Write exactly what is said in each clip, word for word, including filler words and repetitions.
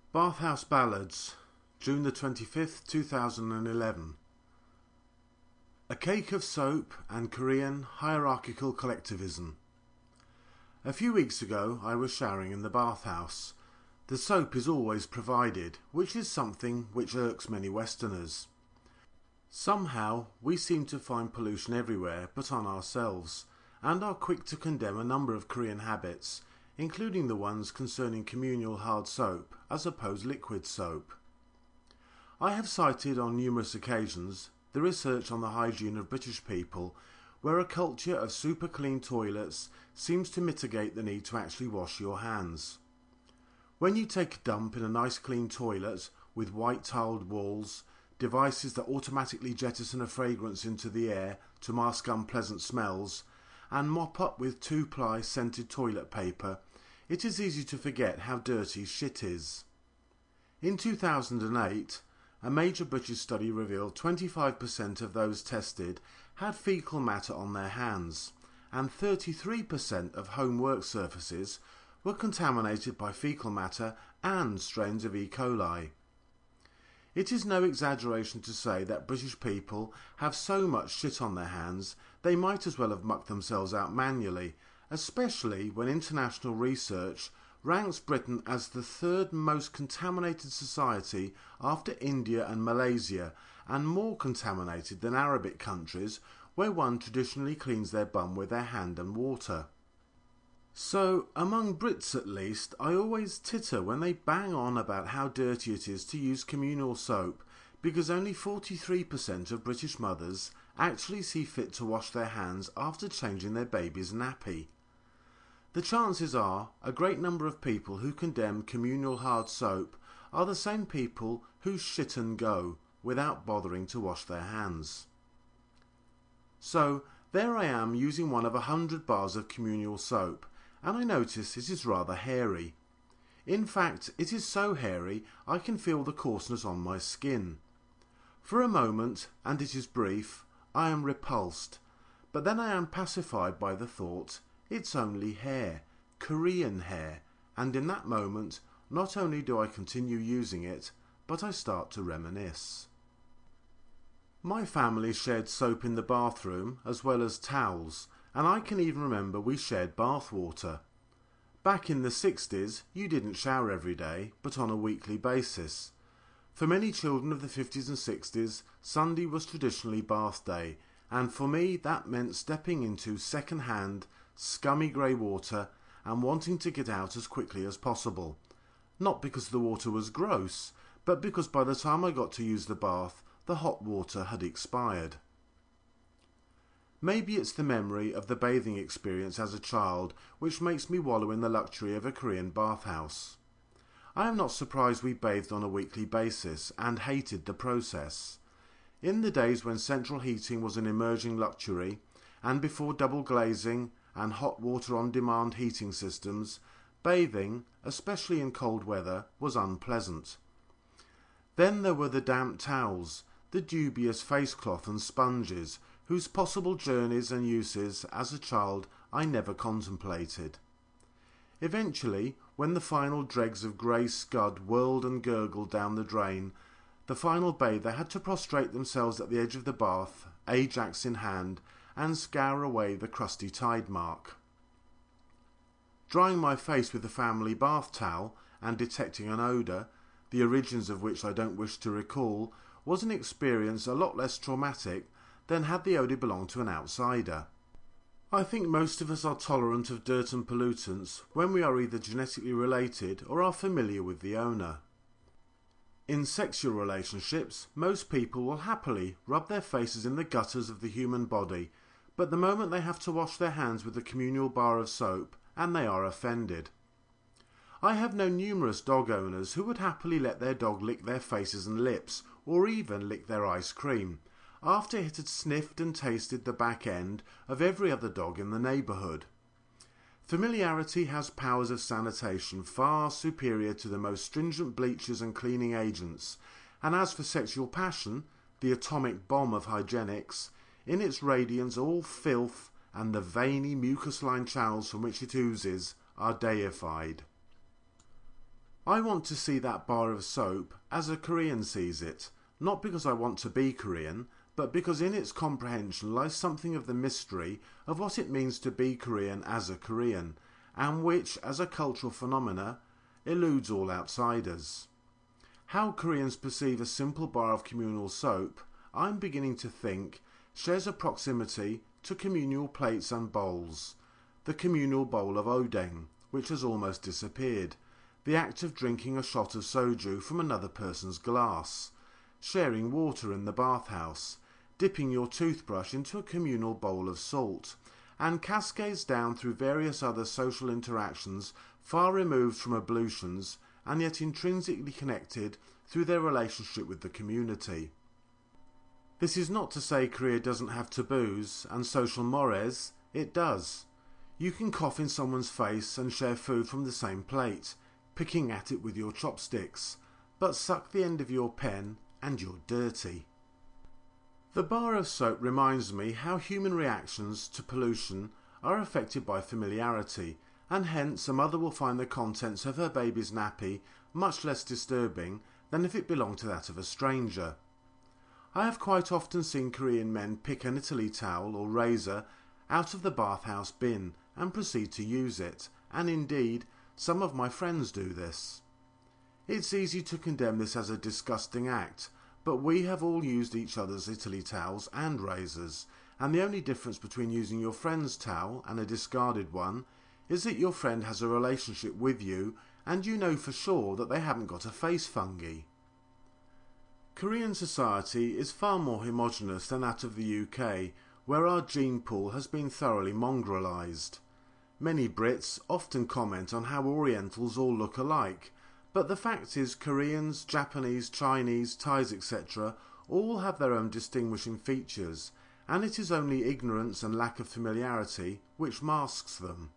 Bathhouse Ballads, June the twenty-fifth, two thousand eleven. A Cake of Soap and Korean Hierarchical Collectivism. A few weeks ago I was showering in the bathhouse. The soap is always provided, which is something which irks many Westerners. Somehow we seem to find pollution everywhere but on ourselves, and are quick to condemn a number of Korean habits, including the ones concerning communal hard soap as opposed liquid soap. I have cited on numerous occasions the research on the hygiene of British people, where a culture of super clean toilets seems to mitigate the need to actually wash your hands. When you take a dump in a nice clean toilet with white tiled walls, devices that automatically jettison a fragrance into the air to mask unpleasant smells, and mop up with two-ply scented toilet paper, it is easy to forget how dirty shit is. In two thousand eight, a major British study revealed twenty-five percent of those tested had faecal matter on their hands, and thirty-three percent of home work surfaces were contaminated by faecal matter and strains of E. coli. It is no exaggeration to say that British people have so much shit on their hands they might as well have mucked themselves out manually, especially when international research ranks Britain as the third most contaminated society after India and Malaysia, and more contaminated than Arabic countries where one traditionally cleans their bum with their hand and water. So, among Brits at least, I always titter when they bang on about how dirty it is to use communal soap, because only forty-three percent of British mothers actually see fit to wash their hands after changing their baby's nappy. The chances are a great number of people who condemn communal hard soap are the same people who shit and go without bothering to wash their hands. So there I am using one of a hundred bars of communal soap, and I notice it is rather hairy. In fact, it is so hairy I can feel the coarseness on my skin. For a moment, and it is brief, I am repulsed, but then I am pacified by the thought, it's only hair, Korean hair, and in that moment, not only do I continue using it, but I start to reminisce. My family shared soap in the bathroom as well as towels, and I can even remember we shared bath water. Back in the sixties, you didn't shower every day, but on a weekly basis. For many children of the fifties and sixties, Sunday was traditionally bath day, and for me that meant stepping into second-hand, scummy grey water and wanting to get out as quickly as possible. Not because the water was gross, but because by the time I got to use the bath, the hot water had expired. Maybe it's the memory of the bathing experience as a child which makes me wallow in the luxury of a Korean bathhouse. I am not surprised we bathed on a weekly basis and hated the process. In the days when central heating was an emerging luxury, and before double glazing and hot water on demand heating systems, bathing, especially in cold weather, was unpleasant. Then there were the damp towels, the dubious face cloth and sponges, whose possible journeys and uses as a child I never contemplated. Eventually, when the final dregs of grey scud whirled and gurgled down the drain, the final bather had to prostrate themselves at the edge of the bath, Ajax in hand, and scour away the crusty tide mark. Drying my face with the family bath towel and detecting an odour, the origins of which I don't wish to recall, was an experience a lot less traumatic than had the odour belonged to an outsider. I think most of us are tolerant of dirt and pollutants when we are either genetically related or are familiar with the owner. In sexual relationships, most people will happily rub their faces in the gutters of the human body, but the moment they have to wash their hands with a communal bar of soap, and they are offended. I have known numerous dog owners who would happily let their dog lick their faces and lips, or even lick their ice cream, after it had sniffed and tasted the back end of every other dog in the neighbourhood. Familiarity has powers of sanitation far superior to the most stringent bleachers and cleaning agents, and as for sexual passion, the atomic bomb of hygienics, in its radiance all filth and the veiny mucus-lined channels from which it oozes are deified. I want to see that bar of soap as a Korean sees it, not because I want to be Korean, but because in its comprehension lies something of the mystery of what it means to be Korean as a Korean, and which, as a cultural phenomena, eludes all outsiders. How Koreans perceive a simple bar of communal soap, I'm beginning to think, shares a proximity to communal plates and bowls, the communal bowl of odeng, which has almost disappeared, the act of drinking a shot of soju from another person's glass, sharing water in the bathhouse, dipping your toothbrush into a communal bowl of salt, and cascades down through various other social interactions far removed from ablutions and yet intrinsically connected through their relationship with the community. This is not to say Korea doesn't have taboos and social mores, it does. You can cough in someone's face and share food from the same plate, picking at it with your chopsticks, but suck the end of your pen and you're dirty. The bar of soap reminds me how human reactions to pollution are affected by familiarity, and hence a mother will find the contents of her baby's nappy much less disturbing than if it belonged to that of a stranger. I have quite often seen Korean men pick an Italy towel or razor out of the bathhouse bin and proceed to use it, and indeed some of my friends do this. It's easy to condemn this as a disgusting act, but we have all used each other's Italy towels and razors, and the only difference between using your friend's towel and a discarded one is that your friend has a relationship with you and you know for sure that they haven't got a face fungi. Korean society is far more homogenous than that of the U K, where our gene pool has been thoroughly mongrelized. Many Brits often comment on how Orientals all look alike, but the fact is Koreans, Japanese, Chinese, Thais, et cetera all have their own distinguishing features, and it is only ignorance and lack of familiarity which masks them.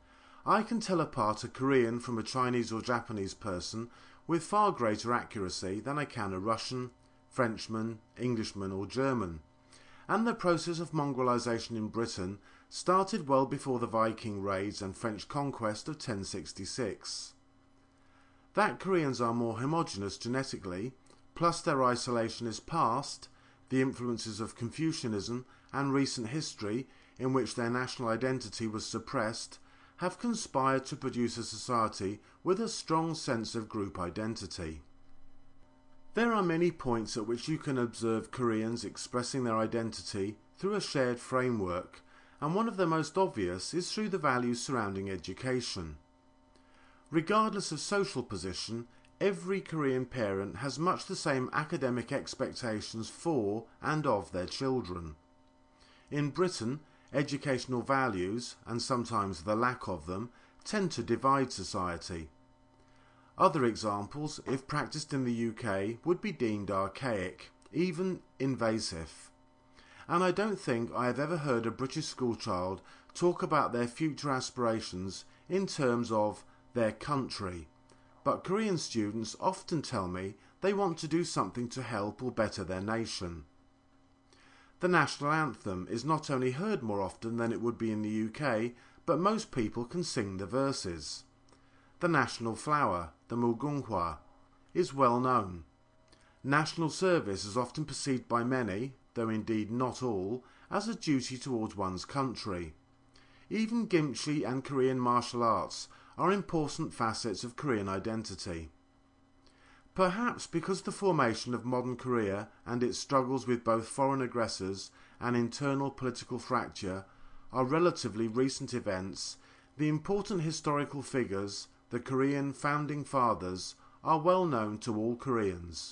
I can tell apart a Korean from a Chinese or Japanese person with far greater accuracy than I can a Russian, Frenchman, Englishman or German, and the process of mongrelization in Britain started well before the Viking raids and French conquest of ten sixty-six. That Koreans are more homogeneous genetically, plus their isolation is past, the influences of Confucianism and recent history in which their national identity was suppressed, have conspired to produce a society with a strong sense of group identity. There are many points at which you can observe Koreans expressing their identity through a shared framework, and one of the most obvious is through the values surrounding education. Regardless of social position, every Korean parent has much the same academic expectations for and of their children. In Britain, educational values, and sometimes the lack of them, tend to divide society. Other examples, if practiced in the U K, would be deemed archaic, even invasive. And I don't think I have ever heard a British schoolchild talk about their future aspirations in terms of their country, but Korean students often tell me they want to do something to help or better their nation. The national anthem is not only heard more often than it would be in the U K, but most people can sing the verses. The national flower, the mugunghwa, is well known. National service is often perceived by many, though indeed not all, as a duty towards one's country. Even Gimchi and Korean martial arts are important facets of Korean identity. Perhaps because the formation of modern Korea and its struggles with both foreign aggressors and internal political fracture are relatively recent events, the important historical figures, the Korean founding fathers, are well known to all Koreans.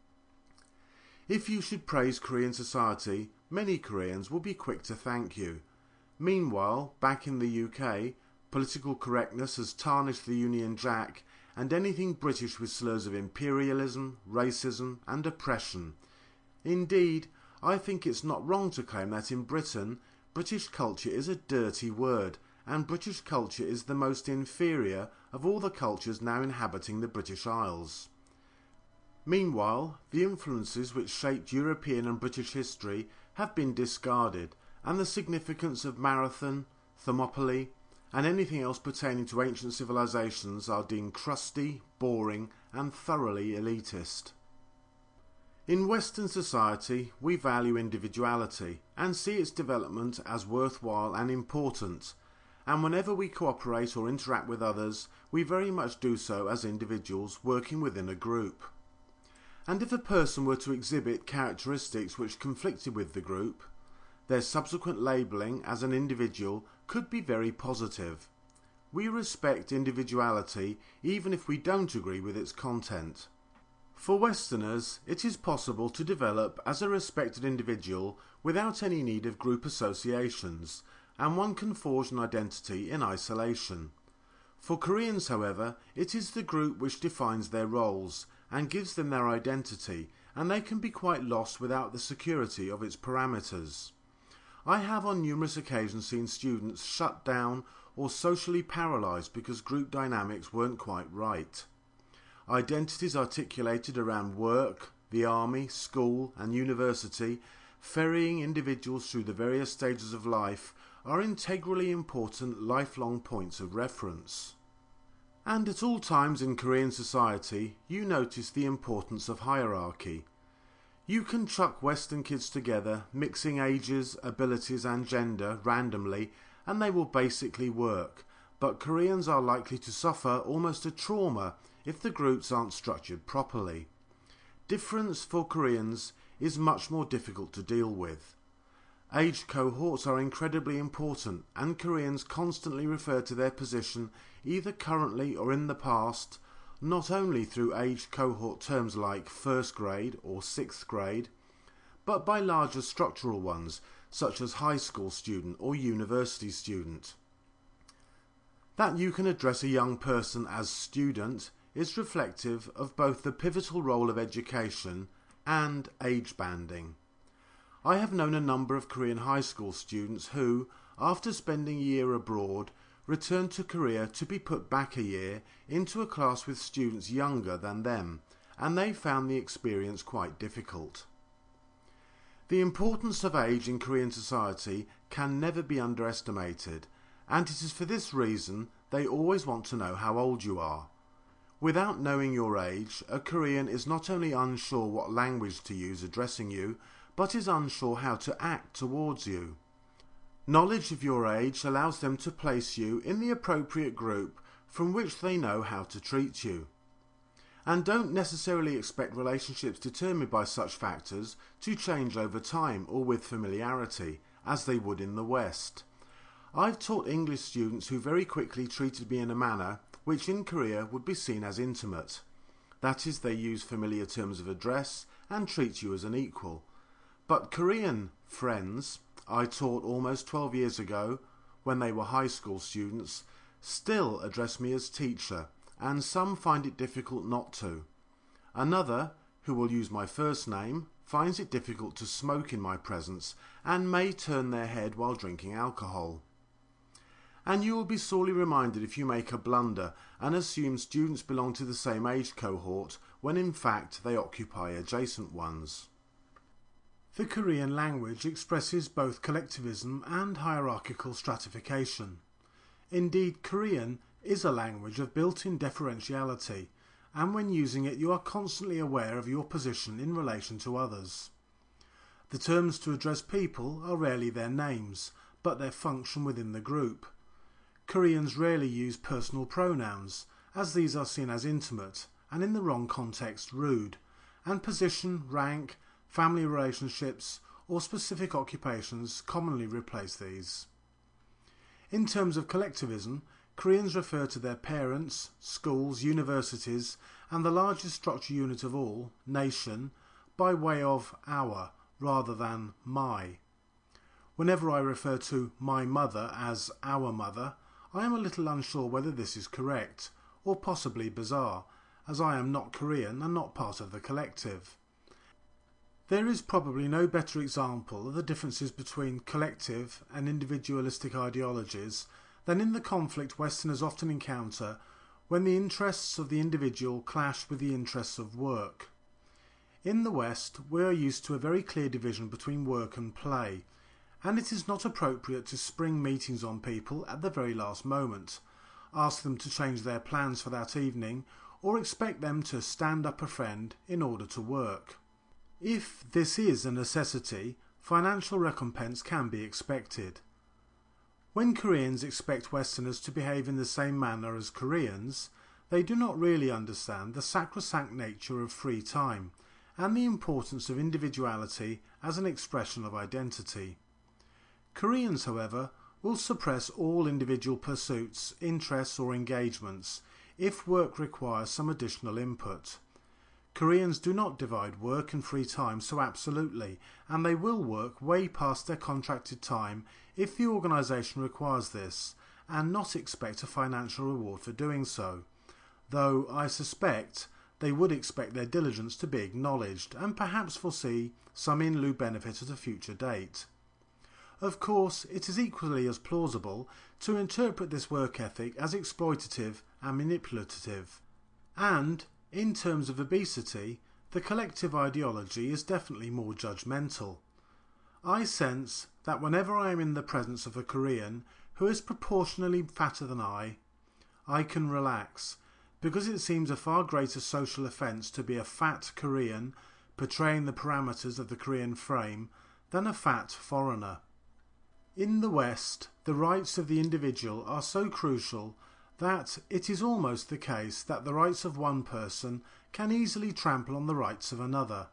If you should praise Korean society, many Koreans will be quick to thank you. Meanwhile, back in the U K, political correctness has tarnished the Union Jack, and anything British with slurs of imperialism, racism and oppression. Indeed, I think it's not wrong to claim that in Britain, British culture is a dirty word, and British culture is the most inferior of all the cultures now inhabiting the British Isles. Meanwhile, the influences which shaped European and British history have been discarded, and the significance of Marathon, Thermopylae, and anything else pertaining to ancient civilizations are deemed crusty, boring, and thoroughly elitist. In Western society, we value individuality and see its development as worthwhile and important, and whenever we cooperate or interact with others, we very much do so as individuals working within a group. And if a person were to exhibit characteristics which conflicted with the group, their subsequent labelling as an individual could be very positive. We respect individuality even if we don't agree with its content. For Westerners, it is possible to develop as a respected individual without any need of group associations, and one can forge an identity in isolation. For Koreans, however, it is the group which defines their roles and gives them their identity, and they can be quite lost without the security of its parameters. I have on numerous occasions seen students shut down or socially paralysed because group dynamics weren't quite right. Identities articulated around work, the army, school and university, ferrying individuals through the various stages of life, are integrally important lifelong points of reference. And at all times in Korean society, you notice the importance of hierarchy. You can chuck Western kids together, mixing ages, abilities and gender randomly, and they will basically work, but Koreans are likely to suffer almost a trauma if the groups aren't structured properly. Difference for Koreans is much more difficult to deal with. Age cohorts are incredibly important, and Koreans constantly refer to their position either currently or in the past, not only through age cohort terms like first grade or sixth grade, but by larger structural ones such as high school student or university student. That you can address a young person as student is reflective of both the pivotal role of education and age banding. I have known a number of Korean high school students who, after spending a year abroad, returned to Korea to be put back a year into a class with students younger than them, and they found the experience quite difficult. The importance of age in Korean society can never be underestimated, and it is for this reason they always want to know how old you are. Without knowing your age, a Korean is not only unsure what language to use addressing you, but is unsure how to act towards you. Knowledge of your age allows them to place you in the appropriate group from which they know how to treat you. And don't necessarily expect relationships determined by such factors to change over time or with familiarity, as they would in the West. I've taught English students who very quickly treated me in a manner which in Korea would be seen as intimate. That is, they use familiar terms of address and treat you as an equal. But Korean friends I taught almost twelve years ago, when they were high school students, still address me as teacher, and some find it difficult not to. Another, who will use my first name, finds it difficult to smoke in my presence and may turn their head while drinking alcohol. And you will be sorely reminded if you make a blunder and assume students belong to the same age cohort when in fact they occupy adjacent ones. The Korean language expresses both collectivism and hierarchical stratification. Indeed, Korean is a language of built-in differentiality, and when using it you are constantly aware of your position in relation to others. The terms to address people are rarely their names, but their function within the group. Koreans rarely use personal pronouns, as these are seen as intimate, and in the wrong context rude, and position, rank, family relationships, or specific occupations commonly replace these. In terms of collectivism, Koreans refer to their parents, schools, universities, and the largest structure unit of all, nation, by way of our rather than my. Whenever I refer to my mother as our mother, I am a little unsure whether this is correct, or possibly bizarre, as I am not Korean and not part of the collective. There is probably no better example of the differences between collective and individualistic ideologies than in the conflict Westerners often encounter when the interests of the individual clash with the interests of work. In the West, we are used to a very clear division between work and play, and it is not appropriate to spring meetings on people at the very last moment, ask them to change their plans for that evening, or expect them to stand up a friend in order to work. If this is a necessity, financial recompense can be expected. When Koreans expect Westerners to behave in the same manner as Koreans, they do not really understand the sacrosanct nature of free time and the importance of individuality as an expression of identity. Koreans, however, will suppress all individual pursuits, interests or engagements if work requires some additional input. Koreans do not divide work and free time so absolutely, and they will work way past their contracted time if the organisation requires this, and not expect a financial reward for doing so, though I suspect they would expect their diligence to be acknowledged and perhaps foresee some in lieu benefit at a future date. Of course, it is equally as plausible to interpret this work ethic as exploitative and manipulative, and, in terms of obesity, the collective ideology is definitely more judgmental. I sense that whenever I am in the presence of a Korean who is proportionally fatter than I, I can relax, because it seems a far greater social offence to be a fat Korean portraying the parameters of the Korean frame than a fat foreigner. In the West, the rights of the individual are so crucial that it is almost the case that the rights of one person can easily trample on the rights of another.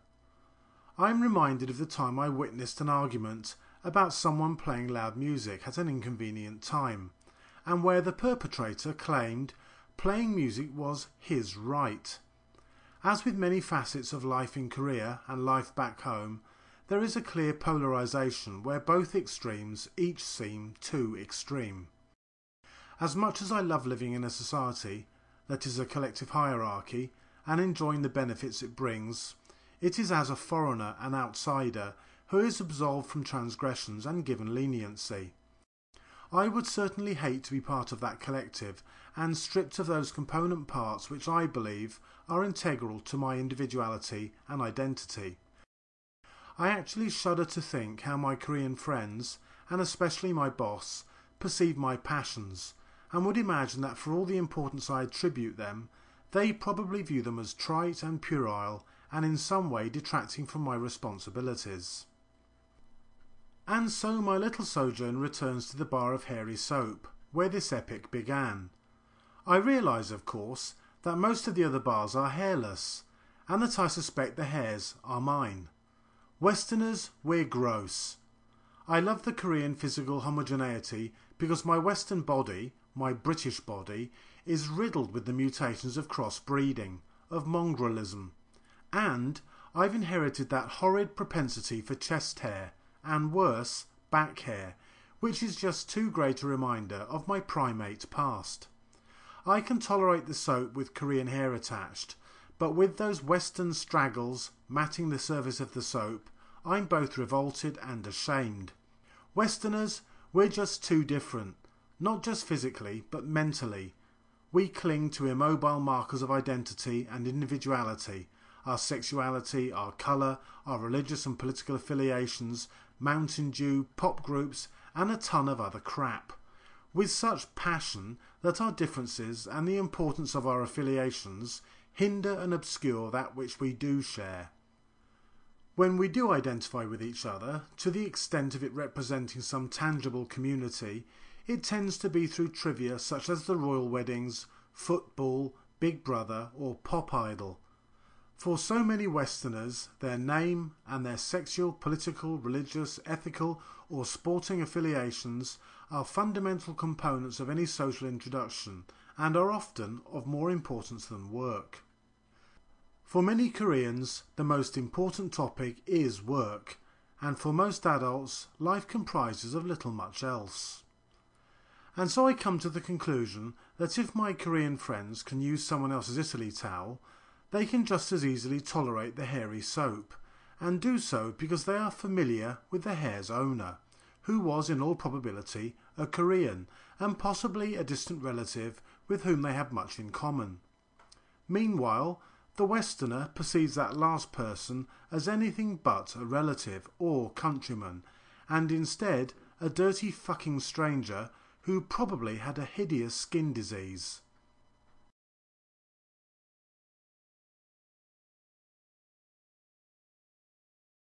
I am reminded of the time I witnessed an argument about someone playing loud music at an inconvenient time, and where the perpetrator claimed playing music was his right. As with many facets of life in Korea and life back home, there is a clear polarisation where both extremes each seem too extreme. As much as I love living in a society that is a collective hierarchy and enjoying the benefits it brings, it is as a foreigner and outsider who is absolved from transgressions and given leniency. I would certainly hate to be part of that collective and stripped of those component parts which I believe are integral to my individuality and identity. I actually shudder to think how my Korean friends, and especially my boss, perceive my passions, and would imagine that for all the importance I attribute them, they probably view them as trite and puerile and in some way detracting from my responsibilities. And so my little sojourn returns to the bar of Hairy Soap, where this epic began. I realise, of course, that most of the other bars are hairless, and that I suspect the hairs are mine. Westerners, we're gross. I love the Korean physical homogeneity because my Western body, my British body, is riddled with the mutations of cross-breeding, of mongrellism, and I've inherited that horrid propensity for chest hair, and worse, back hair, which is just too great a reminder of my primate past. I can tolerate the soap with Korean hair attached, but with those Western straggles matting the surface of the soap, I'm both revolted and ashamed. Westerners, we're just too different, not just physically, but mentally. We cling to immobile markers of identity and individuality, our sexuality, our colour, our religious and political affiliations, Mountain Dew, pop groups, and a ton of other crap, with such passion that our differences and the importance of our affiliations hinder and obscure that which we do share. When we do identify with each other, to the extent of it representing some tangible community, it tends to be through trivia such as the royal weddings, football, Big Brother, or Pop Idol. For so many Westerners, their name and their sexual, political, religious, ethical, or sporting affiliations are fundamental components of any social introduction and are often of more importance than work. For many Koreans, the most important topic is work, and for most adults, life comprises of little much else. And so I come to the conclusion that if my Korean friends can use someone else's Italy towel, they can just as easily tolerate the hairy soap, and do so because they are familiar with the hair's owner, who was in all probability a Korean, and possibly a distant relative with whom they have much in common. Meanwhile, the Westerner perceives that last person as anything but a relative or countryman, and instead a dirty fucking stranger who probably had a hideous skin disease.